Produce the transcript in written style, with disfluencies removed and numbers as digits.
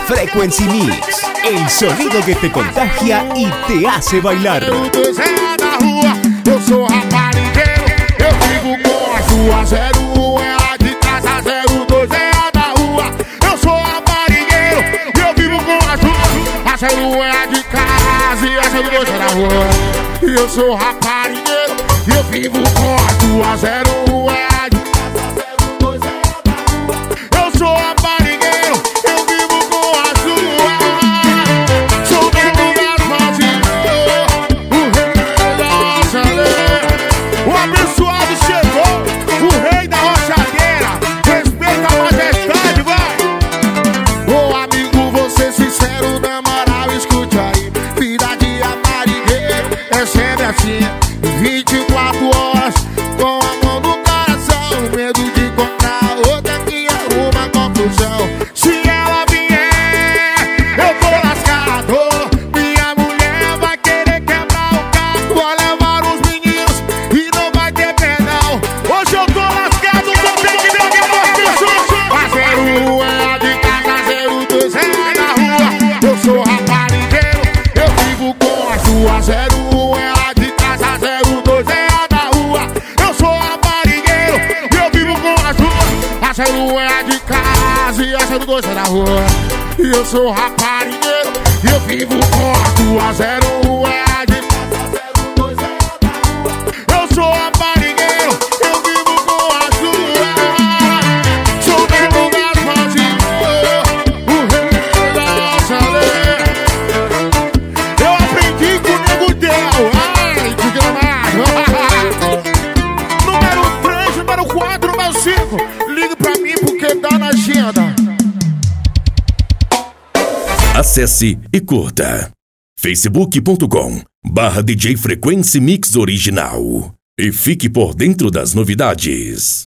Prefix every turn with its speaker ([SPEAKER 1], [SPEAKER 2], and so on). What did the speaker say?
[SPEAKER 1] Frequency Mix, el sonido que te contagia y te hace bailar.
[SPEAKER 2] Eu sou raparigueiro, eu vivo com as duas. 01 é a de casa, 02 é a da rua. Eu sou raparigueiro, eu vivo com as duas. A 01 é a de casa e a 02 é da rua. E eu sou raparigueiro, eu vivo com as duas. 01 é a de casa, 02 é a da rua. Eu sou raparigueiro, eu vivo com as duas. Sou filho das vazias, o rei da rochadeira. O abençoado chegou, o rei da rochadeira. Respeita a majestade, vai. Ô amigo, vou ser sincero, na moral, escute aí. Vida de raparigueiro é sempre assim, 24 horas com a mão no coração. Medo de encontrar outra que arruma confusão. Se ela vier, eu tô lascado. Minha mulher vai querer quebrar o carro. Vou levar os meninos e não vai ter perdão. Hoje eu tô lascado, tô perdendo minhas pessoas. A 01 é a de casa, 02 é a da rua. Eu sou raparigueiro, eu vivo com as duas. 01 é a de casa, 02 é a da rua. Eu sou raparigueiro, eu vivo com as duas. A 01 é a de casa e a 02 é da rua. E eu sou raparigueiro, eu vivo com as duas. 01 é a de casa, 02 é a da rua. Eu sou raparigueiro, eu vivo com as duas. Sou filho das vazias, o rei da rochadeira. Eu aprendi com o Nego Del, ai, que gramado. Número 3, número 4, número 5. Ligue pra mim porque dá na agenda.
[SPEAKER 3] Acesse e curta facebook.com/DJ Frequency Mix Original e fique por dentro das novidades.